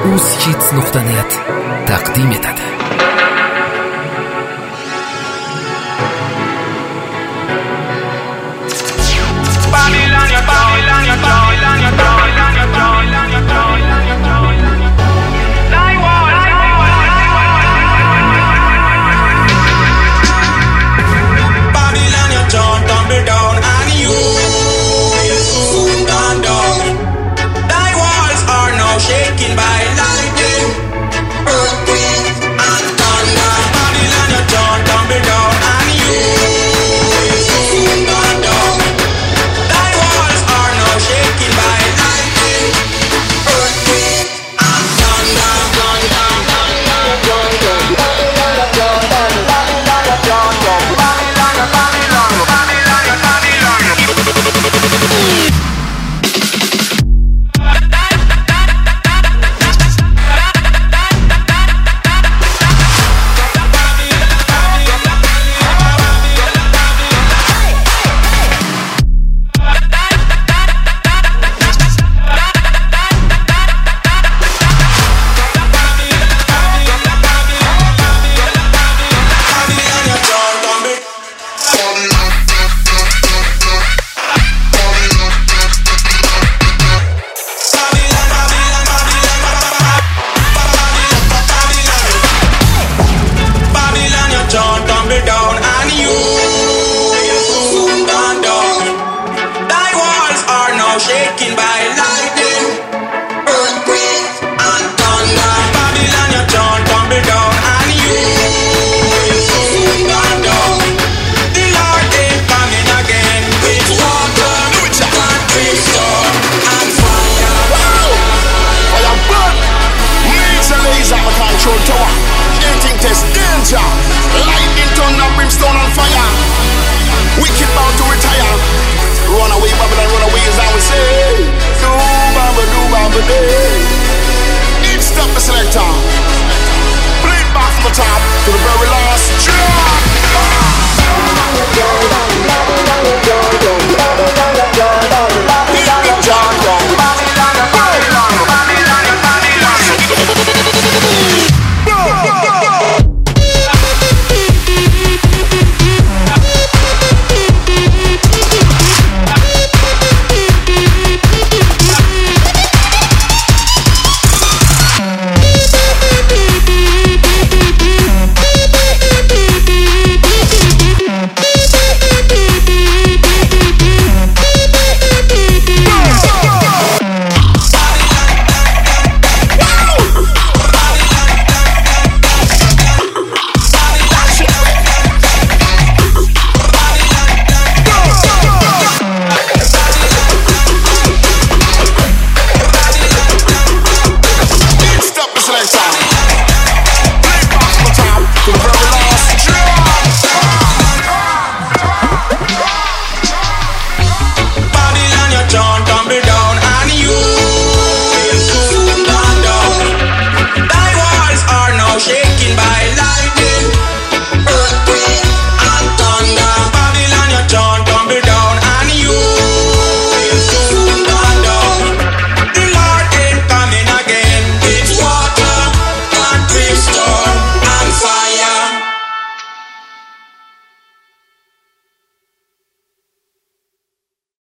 uz-hits.net taqdim etadi. Shaking by lightning, earthquake and thunder. Babylon, your throne tumble down, and you soon gone down. Thy walls are now shaking by lightning, earthquake and thunder. Shaking by lightning, earthquake and thunder. Babylon, your throne tumble down, and you soon gone down. The Lord is coming again with water, brimstone and fire. I am good. Major laser, my control tower. Anything test danger. Lightning, thunder, brimstone and fire.